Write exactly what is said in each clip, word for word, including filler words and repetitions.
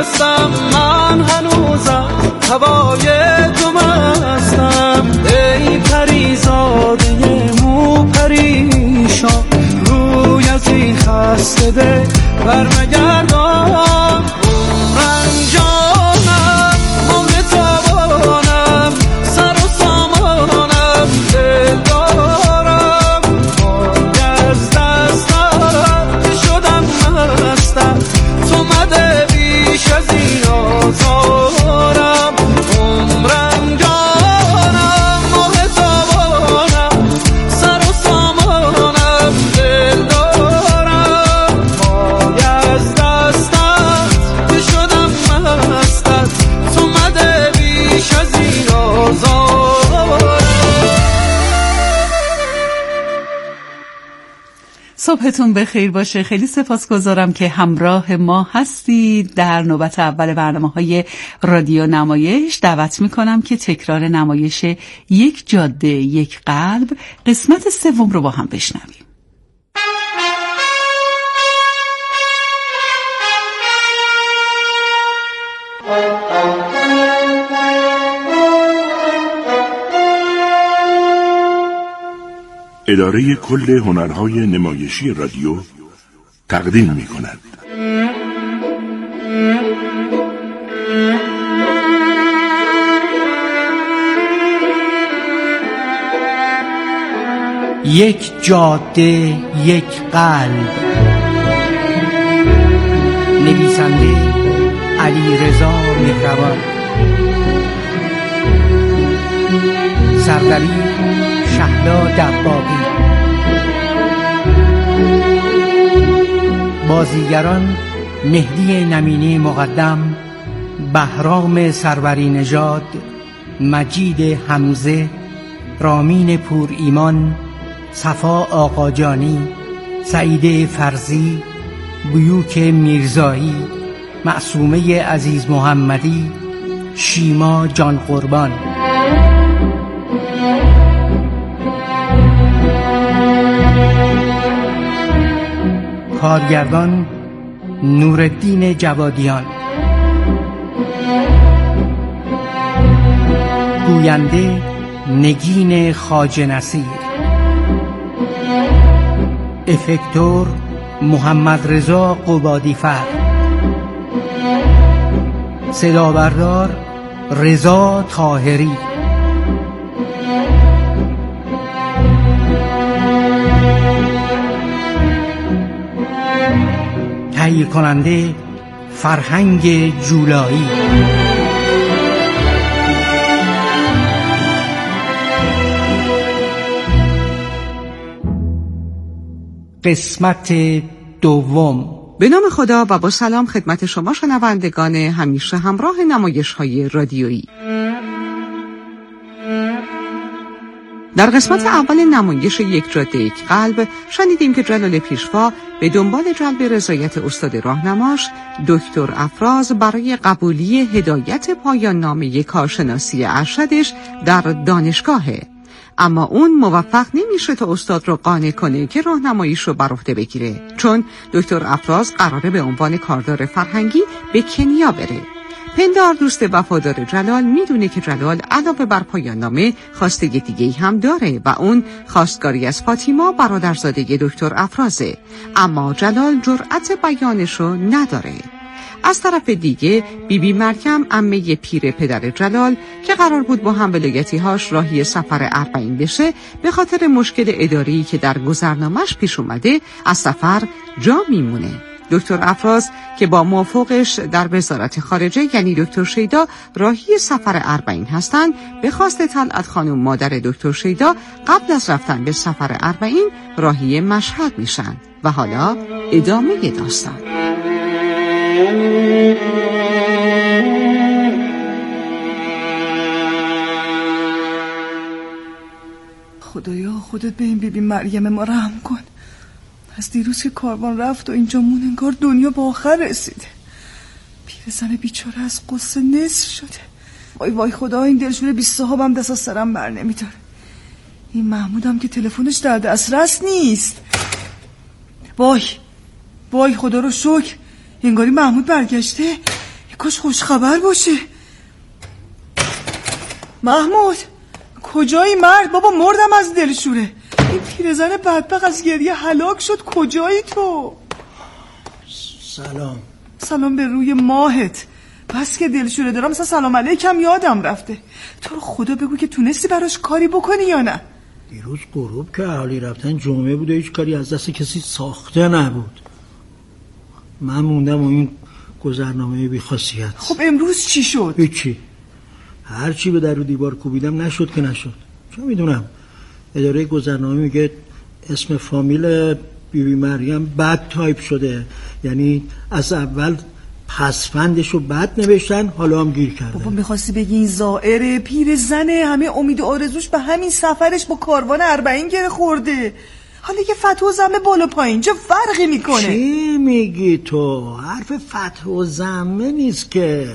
مستم، من هنوزم هوای تو مستم. ای پریزاده مو پریشان، روی از این خسته ده برمگردان. من جانم مهر تابانم، سر و سامانم دل دارم. پای از دستم شدم مستم، تو مده بیش از این آزارم. عمرم جانم مهر تابانم، سر و سامانم دل دارم. پای از دستم شدم مستم، تو مده بیش از این آزارم. صبحتون بخیر باشه. خیلی سپاسگزارم که همراه ما هستید. در نوبت اول برنامه‌های رادیو نمایش دعوت می‌کنم که تکرار نمایش یک جاده یک قلب قسمت سوم رو با هم بشنویم. اداره کل هنرهای نمایشی رادیو تقدیم می کند. یک جاده یک قلب. نویسنده علیرضا مهربان. سردبیر شهلا دباغی. بازیگران مهدی نمینی مقدم، بهرام سروری نژاد، مجید حمزه، رامین پور ایمان، صفا آقاجانی، سعید فرزی، بیوک میرزایی، معصومه عزیز محمدی، شیما جان قربان. کارگردان نورالدین جوادیان. گوینده نگین خواجه نصیر. افکتور محمد رضا قبادیفر. صدابردار رضا طاهری. تهیه کننده فرهنگ جولایی. قسمت دوم. به نام خدا و با سلام خدمت شما شنوندگان همیشه همراه نمایش‌های رادیویی. در قسمت اول نمایش یک جاده یک قلب شنیدیم که جلال پیشوا به دنبال جلب رضایت استاد راهنماش دکتر افراز برای قبولی هدایت پایان نامه کارشناسی ارشدش در دانشگاهه، اما اون موفق نمیشه تا استاد رو قانع کنه که راهنماییش رو بر عهده بگیره، چون دکتر افراز قراره به عنوان کاردار فرهنگی به کنیا بره. پندار دوست وفادار جلال میدونه که جلال علاوه بر پایان نامه خواسته دیگه‌ای هم داره و اون خواستگاری از فاطیما برادرزاده دکتر افرازه، اما جلال جرأت بیانشو نداره. از طرف دیگه بیبی بی مریم عمه پیر پدر جلال که قرار بود با هم ولایتی‌هاش راهی سفر اربعین بشه، به خاطر مشکل اداری که در گذرنامه‌اش پیش اومده از سفر جا میمونه. دکتر افراز که با موافقش در وزارت خارجه یعنی دکتر شیدا راهی سفر اربعین هستن، به خواست طلعت خانم مادر دکتر شیدا قبل از رفتن به سفر اربعین راهی مشهد میشن و حالا ادامه داستان. خدایا خودت به این بیبی مریم ما رحم کن. از دیروز که کاروان رفت و اینجا مون انگار دنیا با آخر رسیده. پیرزن بیچاره از قصه نصف شده. وای وای خدا، این دلشور بیست صاحبم دست از سرم بر نمیداره. این محمودم که تلفنش در دسترس نیست. وای وای خدا رو شکر، انگاری محمود برگشته. کاش خوش خبر باشه. محمود کجایی مرد؟ بابا مردم از دلشوره. این پیرزن بدبخت از گریه هلاک شد. کجایی تو؟ سلام. سلام به روی ماهت. بس که دلشوره دارم مثلا سلام علیکم یادم رفته. تو رو خدا بگو که تونستی براش کاری بکنی یا نه؟ دیروز غروب که اهالی رفتن جمعه بود و هیچ کاری از دست کسی ساخته نبود. من موندم و این گذرنامه بی خاصیت. خب امروز چی شد؟ هیچی. هر چی به در و دیوار کوبیدم نشد که نشد. چه میدونم اداره گذرنامه میگه اسم فامیل بی بی مریم بد تایپ شده، یعنی از اول پسفندشو بد نوشتن، حالا هم گیر کرده. بابا میخواستی بگی این زائره پیر زنه، همه امید و آرزوش به همین سفرش با کاروان اربعین گره خورده. حالا که فتح و ضمه بالا پایین چه فرقی میکنه؟ چی میگی تو؟ حرف فتح و ضمه نیست که.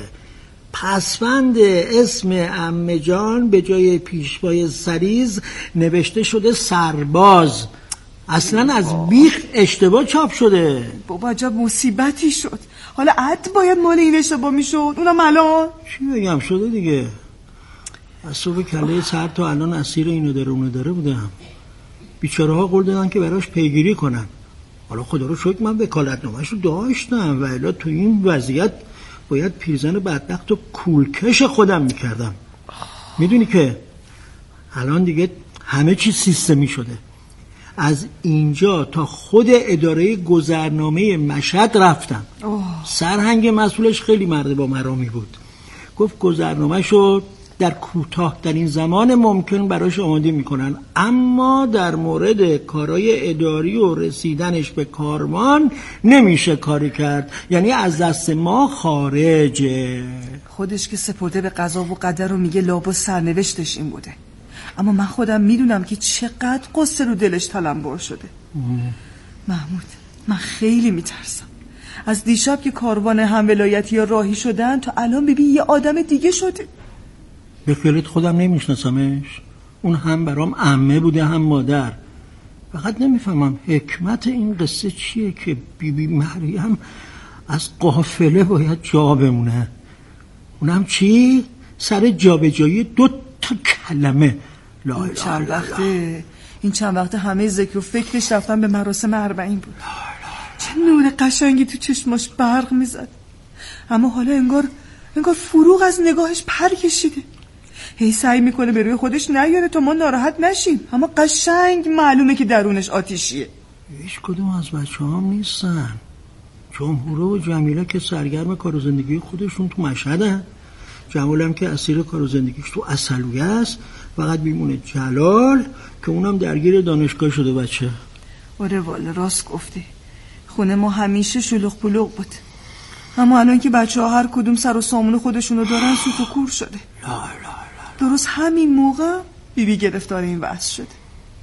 پسفند اسم عمه جان به جای پیشوای سریز نوشته شده سرباز. اصلا از بیخ اشتباه چاپ شده. بابا عجب مصیبتی شد. حالا عد باید مال این اشتباه میشد، اونم الان چی بگم شده دیگه. از صبح کله سر تا الان اسیر اینو داره اونو داره بودم. بیچاره ها قول دادن که براش پیگیری کنن. حالا خدا رو شکر من وکالتنامه‌اش رو داشتم و الا تو این وضعیت باید پیرزن بدبخت و کولکش خودم میکردم. میدونی که الان دیگه همه چی سیستمی شده. از اینجا تا خود اداره گذرنامه مشهد رفتم. اوه. سرهنگ مسئولش خیلی مرد با مرامی بود. گفت گذرنامه شد در کوتاه‌ترین زمان ممکن براش آماده میکنن، اما در مورد کارهای اداری و رسیدنش به کاروان نمیشه کاری کرد، یعنی از دست ما خارجه. خودش که سپرده به قضا و قدر رو میگه لابا سرنوشتش این بوده، اما من خودم میدونم که چقدر قصه رو دلش تلمبار شده. ام. محمود من خیلی میترسم از دیشب که کاروان هم ولایتی ها راهی شدن تا الان ببین یه آدم دیگه شده. به خیلیت خودم نمیشناسمش. اون هم برام عمه بوده هم مادر. فقط نمیفهمم حکمت این قصه چیه که بی بی مریم از قافله باید جا بمونه. اونم چی؟ سر جابجایی دو تا کلمه. لا این چند وقته این چند وقته همه ذکر و فکرش رفتن به مراسم اربعین بود. چه نور قشنگی تو چشماش برق میزد، اما حالا انگار انگار فروغ از نگاهش پر کشیده. هی سعی میکنه به روی خودش نیاره تا ما ناراحت نشیم، اما قشنگ معلومه که درونش آتیشیه. هیچ کدوم از بچه هم نیستن. جمهوره و جمیله که سرگرم کار و زندگی خودشون تو مشهدن. جمال هم که اسیر کار و زندگیش تو عسلویه است. فقط بیمونه جلال که اونم درگیر دانشگاه شده بچه. آره والا راست گفتی. خونه ما همیشه شلوغ پلوغ بود، اما الان که بچه ها هر کدوم سر و سامون خودشونو دارن سوت و کور شده. لا لا لا. درست همین موقع بیبی گرفتار این وضع شده.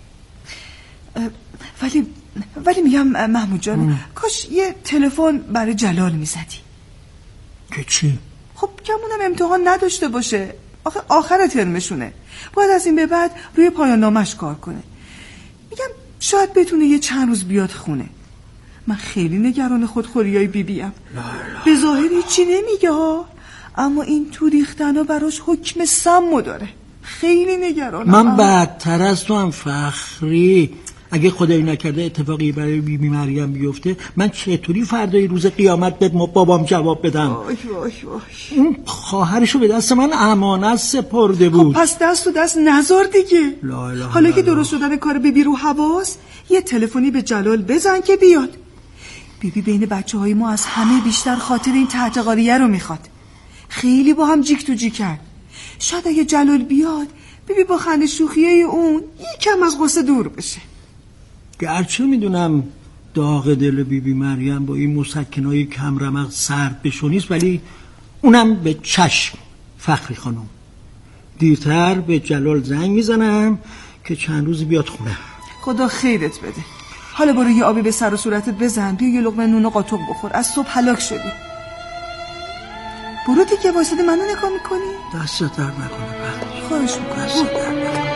ولی ولی میگم محمود جان ام. کاش یه تلفن برای جلال میزدی. که چی؟ خب کمونم امتحان نداشته باشه، آخه آخر ترمشونه، باید از این به بعد روی پایان نامش کار کنه. میگم شاید بتونه یه چند روز بیاد خونه. من خیلی نگران خودخوریای بیبیم. به ظاهر هیچی نمیگه ها، اما این تو ریختنا براش حکم سمو داره. خیلی نگرانم. من بدتر از تو هم فخری. اگه خدایی نکرده اتفاقی برای بی بی مریم بیفته، من چطوری فردای روز قیامت به بابام جواب بدم؟ وای وای وای. اون خواهرشو به دست من امانت سپرده بود. خب پس دست و دست نزار دیگه. لا لا حالا لا که لا. درست شدن کار بیبی رو حواس، یه تلفنی به جلال بزن که بیاد. بیبی بین بچه های ما از همه بیشتر خاطر این تحتقاریه رو میخواد. خیلی با هم جیک تو جیکن. شاید اگه جلال بیاد بیبی با خنده شوخیه اون یکم از غصه دور بشه. گرچه میدونم داغ دل بی بی مریم با این مسکنای کم رمق سرد بشونیست، ولی اونم به چشم. فخری خانم دیرتر به جلال زنگ میزنم که چند روز بیاد خونه. خدا خیرت بده. حالا برو یه آبی به سر و صورتت بزن، بیا یه لقمه نون و قاطق بخور، از صبح هلاک شدی. برو دیگه وایسادی منو نگاه میکنی؟ دستت در نکنه بخری. خواهش میکنم. دستت در نکنه.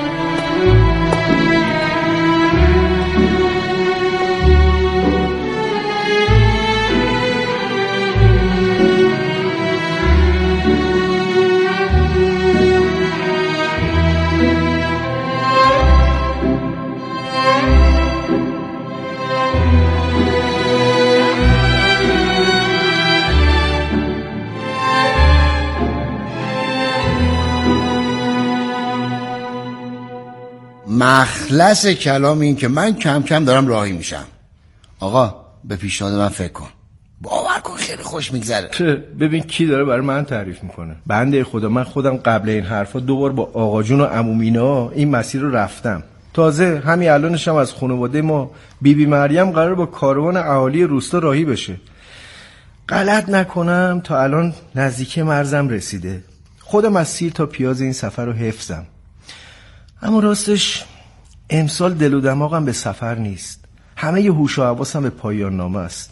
مخلص کلام این که من کم کم دارم راهی میشم. آقا به پیشنهاد من فکر کن، باور کن خیلی خوش میگذره. ببین کی داره برای من تعریف میکنه. بنده خدا من خودم قبل این حرفا دوبار با آقا جون و عمومینا این مسیر رو رفتم. تازه همین الانشم از خانواده ما بیبی بی مریم قرار با کاروان اهالی روستا راهی بشه. غلط نکنم تا الان نزدیک مرزم رسیده. خودم از سیر تا پیاز این سفر رو حفظم. اما راستش امسال دل و دماغم به سفر نیست. همه ی هوش و حواسم به پایان نامه است.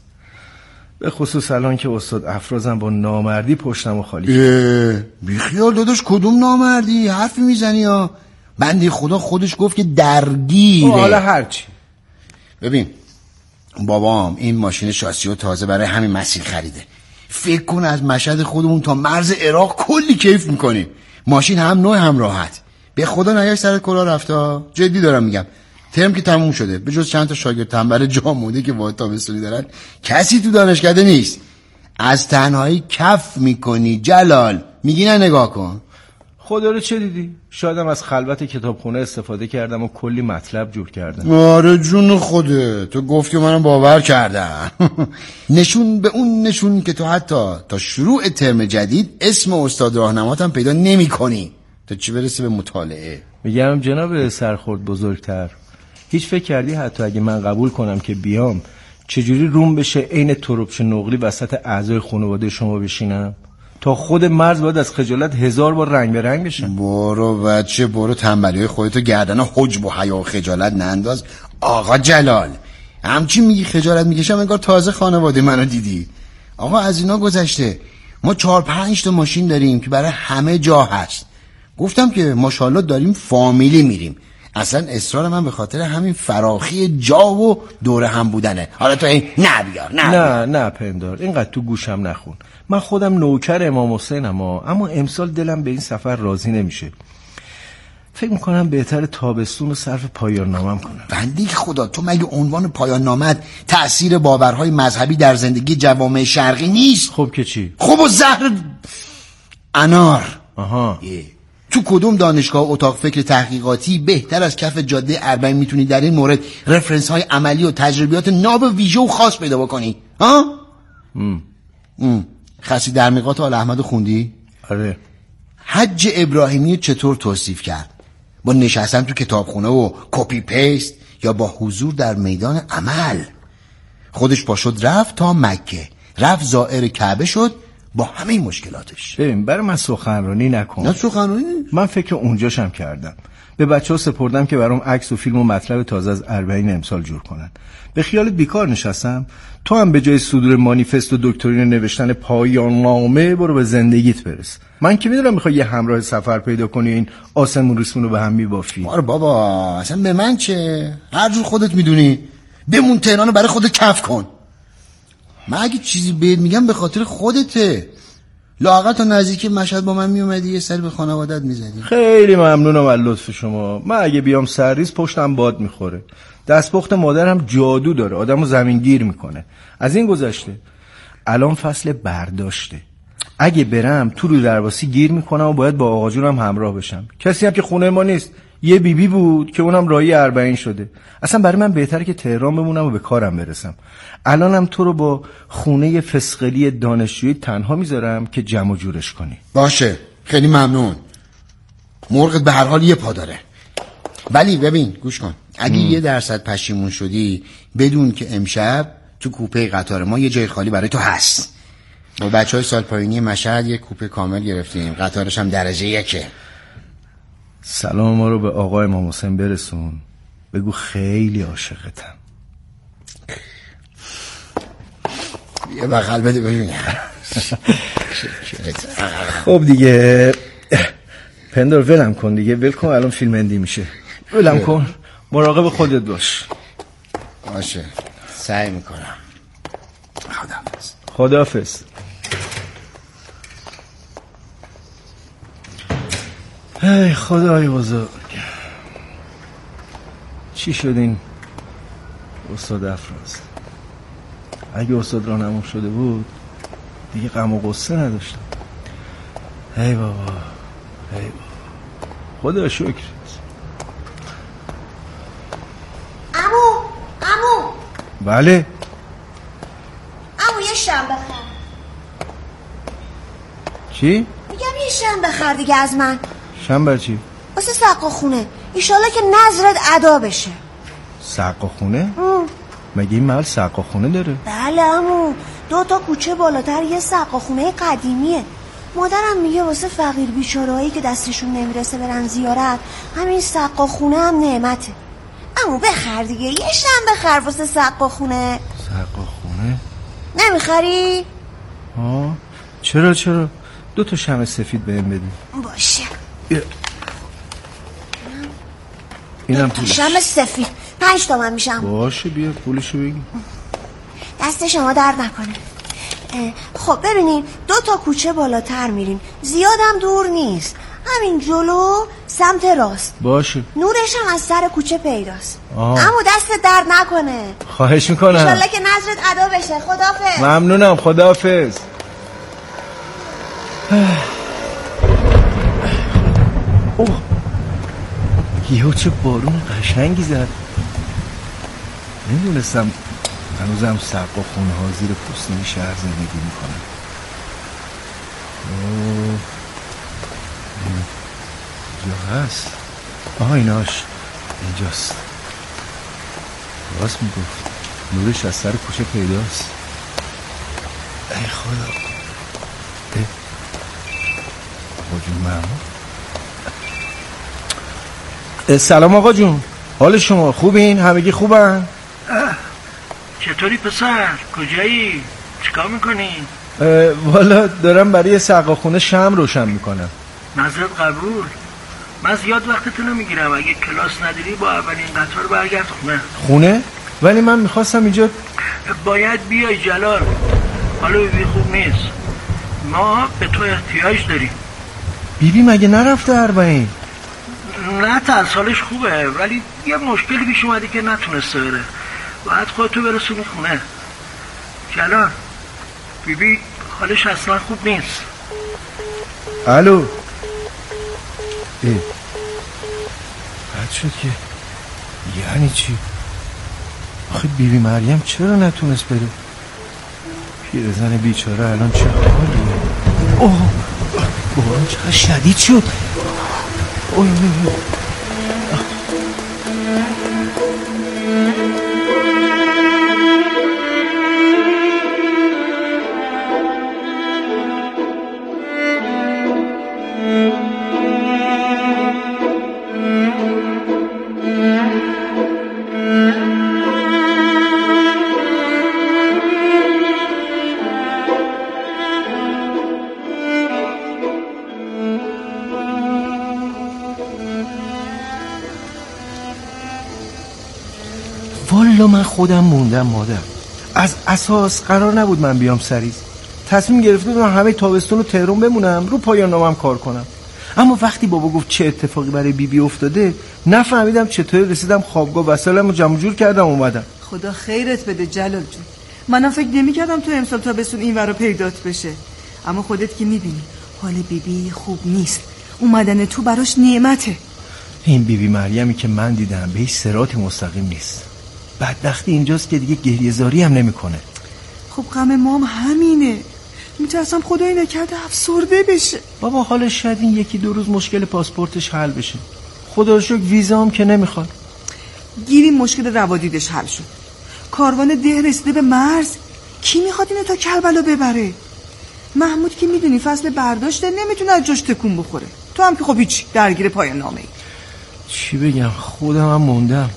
به خصوص الان که استاد افرازم با نامردی پشتم و خالی کرد. بیخیال داداش کدوم نامردی؟ حرفی میزنی یا؟ بندی خدا خودش گفت که درگیره. حالا هرچی. ببین بابام این ماشین شاسی رو تازه برای همین مسیر خریده. فکر کن از مشهد خودمون تا مرز عراق کلی کیف میکنیم. ماشین هم نوع هم راحت. به خدا نیاش سر کلا رفته. جدی دارم میگم. ترم که تموم شده به جز چند تا شاگرد تنبل جا مونده که واسه تابستونی دارن کسی تو دانشکده نیست. از تنهایی کف میکنی جلال. میگی نه نگاه کن. خدا رو چه دیدی؟ شایدم از خلوت کتابخونه استفاده کردم و کلی مطلب جور کردم. آره جون خوده تو گفتی و منم باور کردم. نشون به اون نشون که تو حتی تا شروع ترم جدید اسم استاد راهنماتم پیدا نمی کنی تا چی برسه به مطالعه. میگم جناب سرخورد بزرگتر، هیچ فکر کردی حتی اگه من قبول کنم که بیام چجوری روم بشه عین تربچه نقلی وسط اعضای خانواده شما بشینم؟ تا خود مرز باید از خجالت هزار بار رنگ به رنگ بشن. برو بچه برو تنبلی خودتو گردن حجب و حیا و خجالت ننداز. آقا جلال همچی میگی خجالت میکشم انگار تازه خانواده منو دیدی. آقا از اینا گذشته. ما چهار پنج تا ماشین داریم که برای همه جا هست. گفتم که ماشاءالله داریم فامیلی میریم. اصلا اصرار من به خاطر همین فراخی جا و دوره هم بودنه. حالا تو این نه بیار نه نه نه پندار اینقدر تو گوشم نخون. من خودم نوکر امام حسینم اما امسال دلم به این سفر راضی نمیشه. فکر میکنم بهتر تابستون رو صرف پایان نامم کنم. بندی خدا تو مگه عنوان پایان نامت تأثیر باورهای مذهبی در زندگی جوامع شرقی نیست؟ خب که چی؟ خب و زهر انار. آها یه. تو کدوم دانشگاه و اتاق فکر تحقیقاتی بهتر از کف جاده اربعین میتونی در این مورد رفرنس های عملی و تجربیات ناب ویژه و خاص پیدا بکنی؟ ها؟ ام. ام. خاصی در میقات آل احمد خوندی؟ آره. حج ابراهیمی چطور توصیف کرد؟ با نشستن تو کتابخونه و کپی پیست یا با حضور در میدان عمل؟ خودش پا شد رفت تا مکه، رفت زائر کعبه شد با همه مشکلاتش. ببین برای من سخنرانی نکن. نه سخنرانی؟ من فکر اونجاشم کردم. به بچه ها سپردم که برام عکس و فیلم و مطلب تازه از اربعین امسال جور کنن. به خیالت بیکار نشستم؟ تو هم به جای صدور مانیفست و دکترین نوشتن پایان نامه برو به زندگیت برس. من که میدونم میخوای یه همراه سفر پیدا کنی این آسمون ریسمون رو به هم میبافی. آره بابا اصلا به من چه؟ هر جور خودت میدونی. بمون تهرانو برای خودت کف کن. من اگه چیزی بهت میگم به خاطر خودته. لااقل تا نزدیک مشهد با من میومدی یه سر به خانوادت میزدی. خیلی ممنونم از لطف شما. من اگه بیام سرریز پشتم باد میخوره. دستپخت مادرم جادو داره، آدمو زمین گیر میکنه. از این گذشته الان فصل برداشته. اگه برم تو رو درواسی گیر میکنم و باید با آقا جونم همراه بشم. کسی هم که خونه ما نیست. یه بیبی بی بود که اونم راهی اربعین شده. اصلا برای من بهتره که تهران بمونم و به کارم برسم. الانم تو رو با خونه فسقلی دانشجویی تنها میذارم که جمع و جورش کنی. باشه خیلی ممنون. مرغت به هر حال یه پا داره. ولی ببین گوش کن، اگه ام. یه درصد پشیمون شدی بدون که امشب تو کوپه قطار ما یه جای خالی برای تو هست. با بچه های سال پایینی مشهد یه کوپه کامل گرفتیم، قطارش هم درجه یکه. سلام ما رو به آقای امام حسین برسون، بگو خیلی عاشقتم. یه بغل بده ببینم. خب دیگه پندار ولم کن دیگه، ول کن الان فیلم اندی میشه. ولم کن، مراقب خودت باش. باشه سعی میکنم. خداحافظ. خداحافظ. ای خدای بزرگ، چی شد این استاد افراز؟ اگه استاد راهنما شده بود دیگه غم و غصه نداشتم. ای بابا ای بابا خدا شکر. بله. اما یه شنبه خر. چی؟ میگم یه شنبه خر دیگه از من. شنبه چی؟ واسه سقا خونه. ایشالله که نظرت ادا بشه. سقا خونه؟ مگه این محل سقا خونه داره؟ بله عمو، دو تا کوچه بالاتر یه سقا خونه قدیمیه. مادرم میگه واسه فقیر بیچارهایی که دستشون نمیرسه برن زیارت، همین سقا خونه هم نعمته. عمو بخر دیگه، یه شنبه خر واسه سقا خونه. سقا خونه؟ نمیخری؟ آه چرا چرا؟ دو تا شمع سفید بهم بده. باشه. اینم پولش. شمع سفید پنج تومن میشم. باشه بیا پولشو بگی. دست شما درد نکنه. خب ببینین دو تا کوچه بالاتر میرین، زیادم دور نیست، همین جلو سمت راست. باشه. نورش هم از سر کوچه پیداست. آه. اما دست درد نکنه. خواهش میکنم. انشالله که نظرت ادا بشه. خداحافظ. ممنونم. خداحافظ. اوه یهو چه بارون قشنگی زد. نمیدونستم هنوزم سقا خونه ها زیر پوستین شهر زندگی میکنن. اوه اینجا هست. آها ایناش اینجاست. راست میگفت، نورش از سر کوچه پیداست. ای خدا. ای آقا جون مهمون. سلام آقا جون، حال شما خوبین؟ همگی خوبن؟ چطوری پسر؟ کجایی؟ چیکار میکنی؟ والا دارم برای سقا خونه شمع روشن میکنم. نظرت قبول. من زیاد وقتتو نمیگیرم، اگه کلاس نداری با اولین قطار برگرد خونه. خونه؟ ولی من میخواستم اینجا. باید بیای جلال، حالا بیبی خوب نیست، ما به تو احتیاج داریم. بیبی مگه نرفته اربعین؟ نه تا حالش خوبه، ولی یه مشکلی پیش اومده که نتونسته بره، باید خودتو برسونی خونه. جلال بیبی حالش اصلا خوب نیست. الو. ای بد شد که. یعنی چی؟ آخه بیبی مریم چرا نتونست بره؟ پیرزن بیچاره الان چه حالیه؟ اوه بارون چقدر شدید شد. اوه اوه والا من خودم موندم مادر. از اساس قرار نبود من بیام سریز. تصمیم گرفته بودم همه تابستون رو تهران بمونم، رو پایان نامم کار کنم. اما وقتی بابا گفت چه اتفاقی برای بیبی بی افتاده، نفهمیدم چطوری رسیدم خوابگاه، وسایلمو جمع جور کردم اومدم. خدا خیرت بده جلال جون. منم فکر نمی‌کردم تو امسال تابستون این ورا پیدات بشه. اما خودت که می‌بینی حال بیبی خوب نیست. اومدن تو براش نعمته. این بیبی مریمی که من دیدم به هیچ صراطی مستقیم نیست. بدبختی اینجاست که دیگه گریه‌زاری هم نمیکنه. خب غم مام همینه. میترسم خدایی نکرده افسرده بشه. بابا حالش شاید این یکی دو روز مشکل پاسپورتش حل بشه. خدا رو شکر ویزا هم که نمیخواد. گیریم مشکل روادیدش حل شد. کاروان ده رسیده به مرز. کی میخواد اینو تا کربلا ببره؟ محمود که میدونی فصل برداشته، نمیتونه از جاش تکون بخوره. تو هم که خب هیچ درگیر پایان نامه‌ای. چی بگم، خودم هم موندم.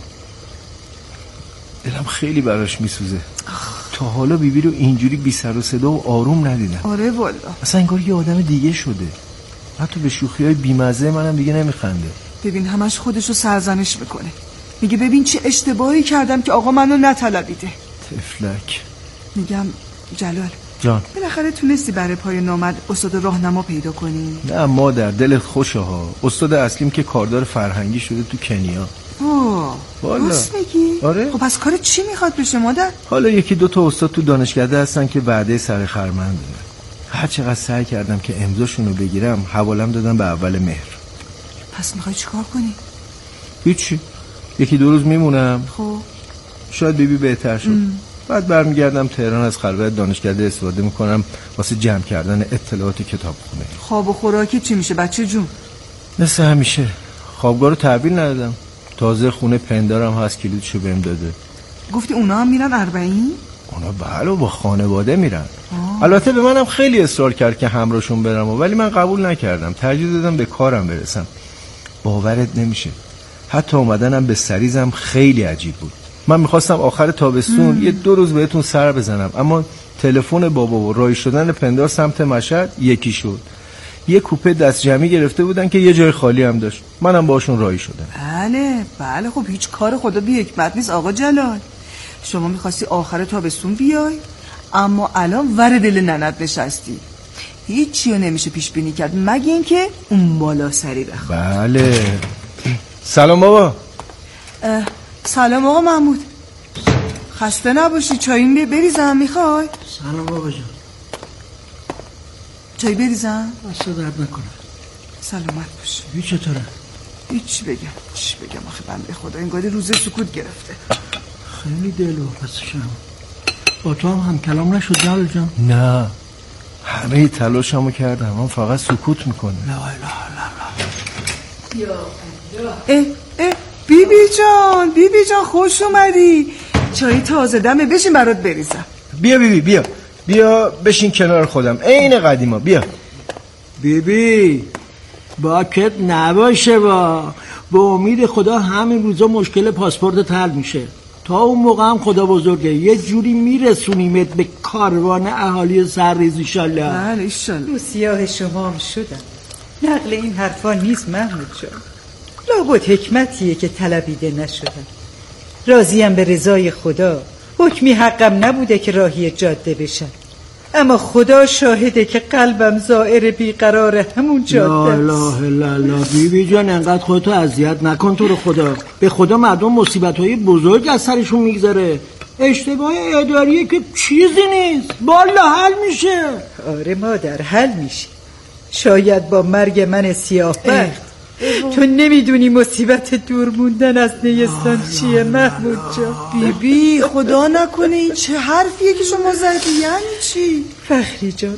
دلم خیلی براش میسوزه. تا حالا بیبی رو اینجوری بی سر و صدا و آروم ندیدم. آره والا. اصلا انگار یه آدم دیگه شده. حتی به شوخی‌های بی‌مزه منم دیگه نمیخنده. ببین همش خودش رو سرزنش میکنه. میگه ببین چه اشتباهی کردم که آقا منو نطلبیده. تفلک. میگم جلال جان، بالاخره تونستی برای پایان نامه استاد راهنما پیدا کنی؟ نه مادر، دلت خوشه ها. استاد اصلیم که کاردار فرهنگی شده تو کنیا. اوه راست میگی؟ آره. خب از کار چی میخواد بشه مادر؟ حالا یکی دو تا استاد تو دانشکده هستن که وعده سر خرمن دادن. هر چقدر سعی کردم که امضاشون رو بگیرم، حوالم دادن به اول مهر. پس میخوای چیکار کنی؟ هیچی، یکی دو روز میمونم. خب شاید بیبی بهتر شد. ام. بعد برمیگردم تهران، از خلوت دانشکده استفاده میکنم واسه جمع کردن اطلاعات کتابخونه. خواب و خوراکی چی میشه بچه جون؟ مثل همیشه خوابگاه رو تحویل ندادم. تازه خونه پندارم هست، کلیدشو بهم داده. گفتی اونا هم میرن اربعین؟ اونا بله با خانواده میرن. آه. البته به منم خیلی اصرار کرد که همراهشون برم، ولی من قبول نکردم. ترجیح دادم به کارم برسم. باورت نمیشه، حتی اومدنم به سریزم خیلی عجیب بود. من میخواستم آخر تابستون یه دو روز بهتون سر بزنم، اما تلفن بابا و رای شدن پندار سمت مشهد یکی شد. یه کوپه دست جمعی گرفته بودن که یه جای خالی هم داشت، منم باشون رای شدم. بله بله، خب هیچ کار خدا بی حکمت نیست آقا جلال. شما میخواستی آخر تابستون بیای، اما الان ور دل ننت نشستی. هیچی رو نمیشه پیش بینی کرد مگه اینکه اون بالا سری بخواد. بله. سلام بابا. سلام آقا محمود، خسته نباشی. چایی بریزم میخوای؟ سلام بابا جان. چایی بریزم؟ دست درد نکنه. سلامت باشی. بی چطوره؟ هیچ بگم چی بگم آخه بنده خدا انگاری روزه سکوت گرفته. خیلی دلو پسشم. با تو هم هم کلام نشد جلال جان؟ نه، همه تلاشمو کردم، من فقط سکوت میکنه. لا اله الا الله. اه اه بی بی جان، بی بی جان خوش اومدی. چای تازه دمه، بشین برات بریزم. بیا بی بی بیا بیا بشین کنار خودم عین قدیما. بیا بی بی با کت نباشه، با با امید خدا همین روزا مشکل پاسپورت حل میشه. تا اون موقع هم خدا بزرگه یه جوری میرسونیمت به کاروان اهالی سرریز ایشالله. بله ایشالله. رو سیاه شما هم شدم. نقل این حرفا نیست محمود جان. لابد حکمتیه که طلبیده نشدم. راضیم به رضای خدا. حکمی حقم نبوده که راهی جاده بشم، اما خدا شاهده که قلبم زائر بیقرار همون جاده است. لا اله الا الله. بی بی جان انقدر خودتو اذیت نکن تو رو خدا. به خدا مردم مصیبت‌های بزرگ از سرشون میگذره. اشتباه اداریه که چیزی نیست، والا حل میشه. آره مادر حل میشه. شاید با مرگ من سیاه بخت. تو نمیدونی مصیبت دور موندن از نیستان چیه محمود جان. بی بی خدا نکنه این چه حرفیه که شما زدی؟ یعنی چی؟ فخری جان،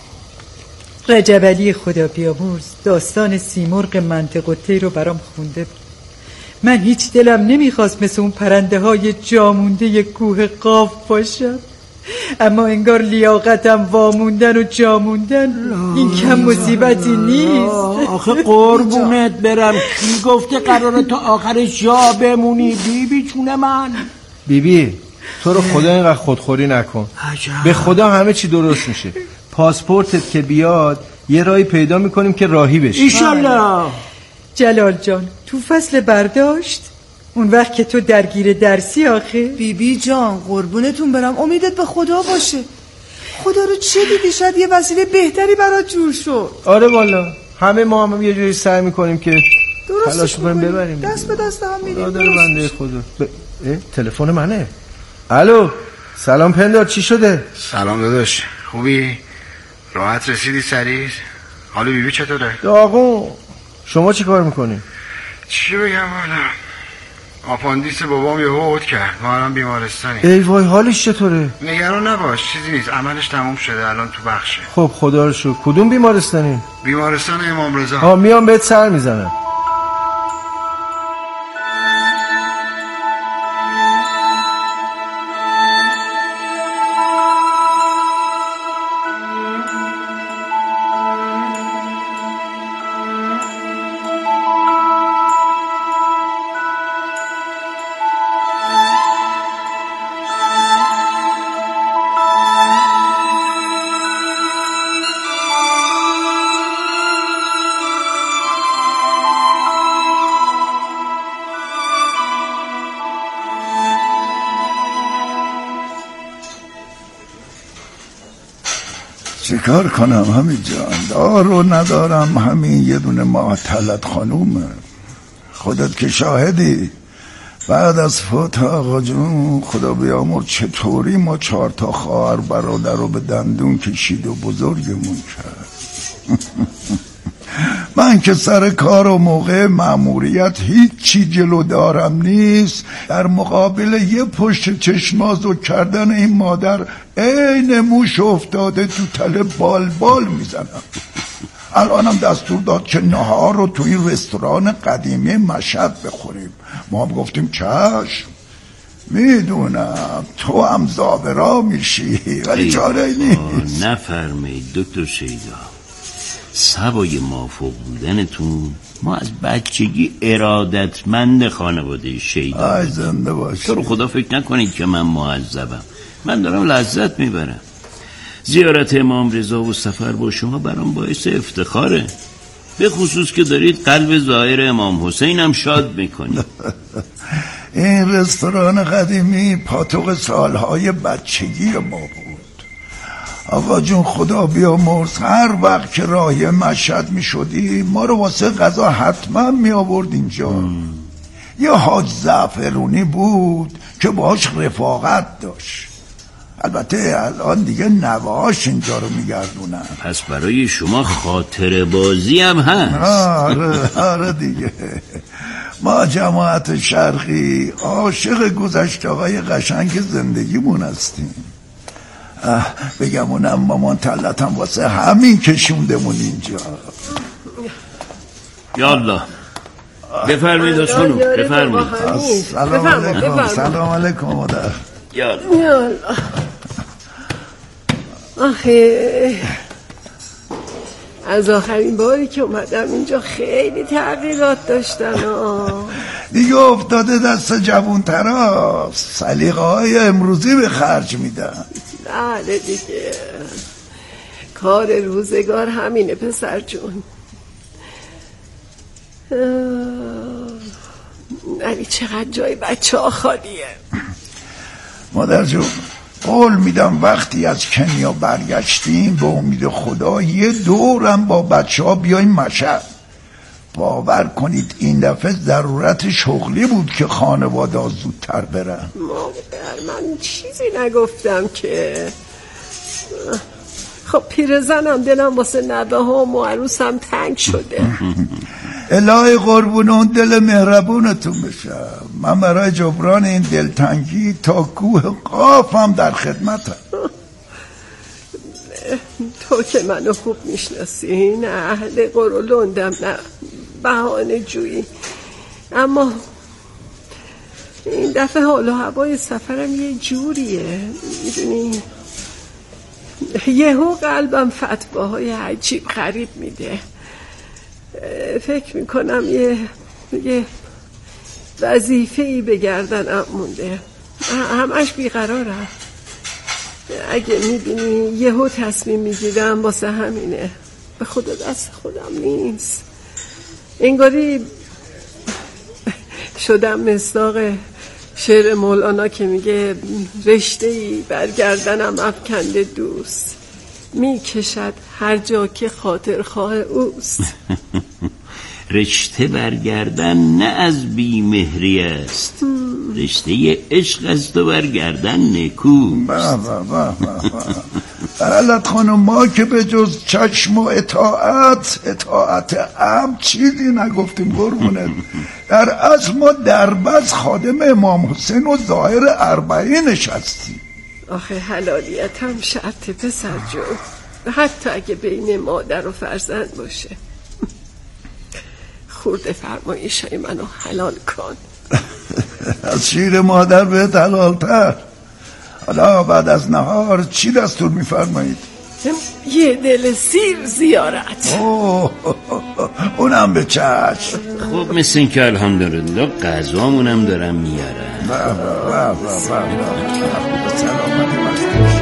رجب علی خدا بیامرز داستان سیمرغ منطق و طیر رو برام خونده بود. من هیچ دلم نمیخواست مثل اون پرنده های جامونده کوه قاف باشم، اما انگار لیاقتم واموندن و جاموندن. این کم مصیبتی نیست. آخه قربونت برم، کی گفته قراره تا آخر جا بمونی؟ بی بی چونه من. بی بی تو رو خدا اینقدر خودخوری نکن. عجب. به خدا همه چی درست میشه. پاسپورتت که بیاد یه راهی پیدا میکنیم که راهی بشی ایشالله. جلال جان تو فصل برداشت اون وقت که تو درگیر درسی آخه. بی بی جان قربونتون برم، امیدت به خدا باشه. خدا رو چه دیدی؟ شاید یه وسیله بهتری برات جور شد. آره والا همه ما هم یه جوری سعی میکنیم که تلاش کنیم ببریم. دست به دست هم میریم. خدا بنده خدا. ب... تلفن منه. الو سلام پندار، چی شده؟ سلام داداش، خوبی؟ راحت رسیدی سریع؟ حالا بی بی چطوره؟ داغون. شما چی کار میکنی؟ چی بگم والا، آپاندیس بابام یه هود کرد، ما الان بیمارستانی. ای وای حالش چطوره؟ نگران نباش، چیزی نیست، عملش تموم شده، الان تو بخشه. خب خدا رو شکر. کدوم بیمارستانی؟ بیمارستان امام رضا. ها میام بهت سر میزنم. چه کار کنم همین جان، دارو ندارم، همین یه دونه معطلت خانومه. خودت که شاهدی بعد از فوت آقا جون خدا بیامرز چطوری ما چهار تا خواهر برادر رو به دندون کشید و بزرگمون کرد. من من که سر کار و موقع مأموریت هیچی جلو دارم نیست، در مقابل یه پشت چشمازو کردن این مادر عین موش افتاده تو تله بال بال میزنم. الانم دستور داد که نهار رو تو این رستوران قدیمی مشهد بخوریم. ما هم گفتیم چشم. میدونم تو هم زابرا میشی ولی چاره نیست. نفرمایید دکتر شیدا، سوای مافوق بودنتون ما از بچگی ارادتمند خانواده شیدا. آی زنده باشی. تو رو خدا فکر نکنید که من معذبم، من دارم لذت میبرم. زیارت امام رضا و سفر با شما برام باعث افتخاره، به خصوص که دارید قلب ظاهر امام حسین هم شاد میکنید. این رستوران قدیمی پاتوق سالهای بچگی ما بود. آقا جون خدا بیامرز، هر وقت که راهی مشهد می شدی ما رو واسه غذا حتما می آورد اینجا. ام. یه حاج زعفرونی بود که باش رفاقت داشت. البته الان دیگه نوهاش اینجا رو میگردونن. پس برای شما خاطر بازی هم هست. آره آره دیگه. ما جماعت شرقی عاشق گذشته های قشنگ زندگیمون هستیم. بگم اونم مامان تلتم واسه همین کشوندمون اینجا. یالله بفرمید از خانوم، بفرمید. سلام علیکم. سلام علیکم مادر. یالله. آخه از آخرین باری که اومدم اینجا خیلی تغییرات داشتن. آه. دیگه افتاده دست جوان‌ترا، سلیقه های امروزی به خرج میدن. بله دیگه، کار روزگار همینه پسر جون. ولی چقدر جای بچه ها خالیه. مادر جون قول میدم وقتی از کنیا برگشتیم به امید خدا یه دورم با بچه ها بیایم مشهد. باور کنید این دفعه ضرورت شغلی بود که خانواده ها زودتر برن. مادر من چیزی نگفتم که. خب پیرزنم دلم واسه نبه ها و عروسم تنگ شده. الهی قربون اون دل مهربونتون بشم. من برای جبران این دلتنگی تا کوه قافم در خدمتم. تو که منو خوب میشناسی، نه اهل قرولندم نه بهانه جویی، اما این دفعه حال و هوای سفرم یه جوریه میدونی، یهو قلبم فتواهای عجیب غریب میده. فکر میکنم یه یه وظیفه‌ای به گردنم مونده، همش بیقرارم. اگه میبینی یهو تصمیم میگیرم واسه همینه، به خدا دست خودم نیست. انگاری شدم مصداق شعر مولانا که میگه رشته‌ای برگردنم افکنده دوست، میکشد هر جا که خاطرخواه اوست. رشته برگردن نه از بیمهری است، رشته عشق است و برگردن نکوست. علت خانم ما که به جز چشم و اطاعت اطاعت هم چیزی نگفتیم قربونت. در اصل ما دربست خادم امام حسین و ظاهر اربعینش هستیم. آخه حلالیت هم شرط پسر جون، حتی اگه بین مادر و فرزند باشه. خورده فرمایش های منو حلال کن. از شیر مادر بهت حلالتر. حالا بعد از نهار چی دستور میفرمایید؟ یه دل سیر زیارت. اوه اونم به چشم. خب مثل این که الحمدلله غذامونم دارم میارم. با با با با با سلامتی